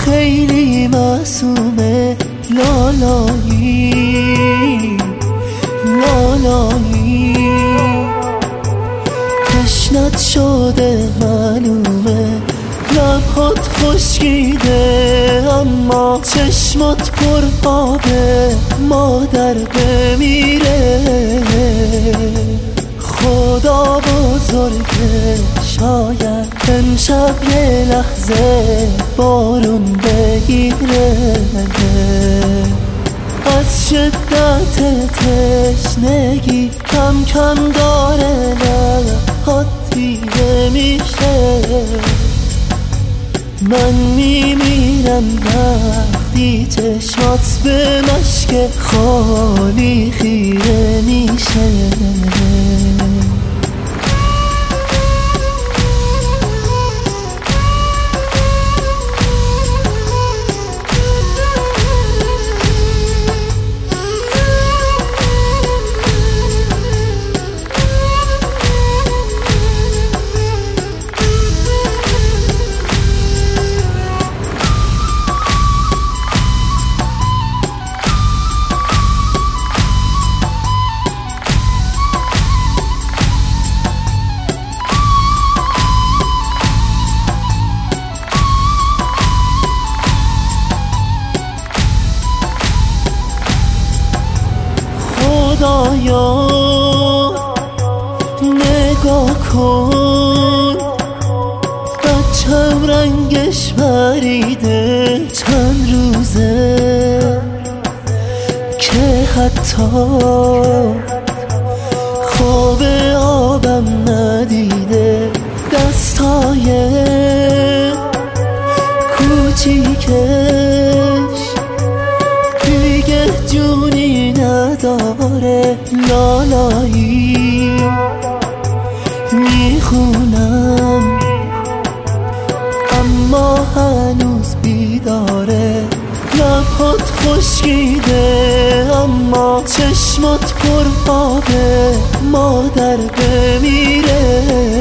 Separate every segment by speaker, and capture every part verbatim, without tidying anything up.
Speaker 1: خیلی معصومه، لالایی لالایی تشنت شده معلومه، لبهات خشکیده اما چشمات پر آبه، مادر بمیره خدا بزرگه، شاید امشب یه لحظه بارون بگیره، از شدت تشنگی کم کم داره لبهات دیده میشه، من میمیرم وقتی چشمات به مشک خالی خیره میشه. خدایا نگاه کن، بچم رنگش پریده چند روزه که حتی خواب آبم ندیده، دستای کوچیکش دیگه جونی نداره، لالایی میخونم اما هنوز بیداره، لبهات خشکیده اما چشمات پر آبه، مادر بمیره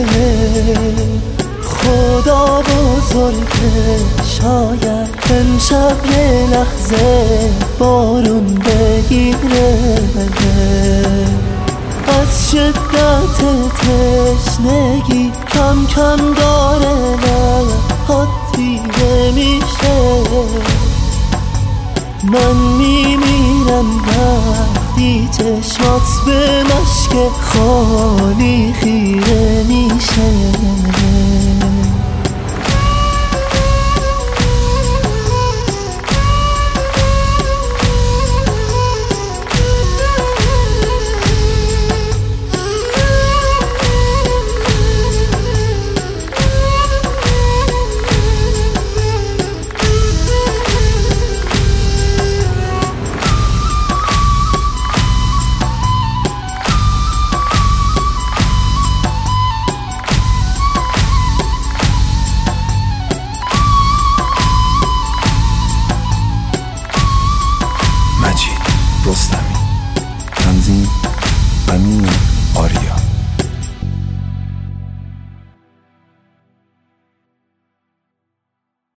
Speaker 1: خدا بزرگه، شاید امشب یه لحظه بارون بگیره، از شدت تشنگی کم کم داره لبهات دیده میشه، من میمیرم وقتی چشمات به مشک خالی خیره میشه.
Speaker 2: مجید رستمی، تنظیم امین آریا.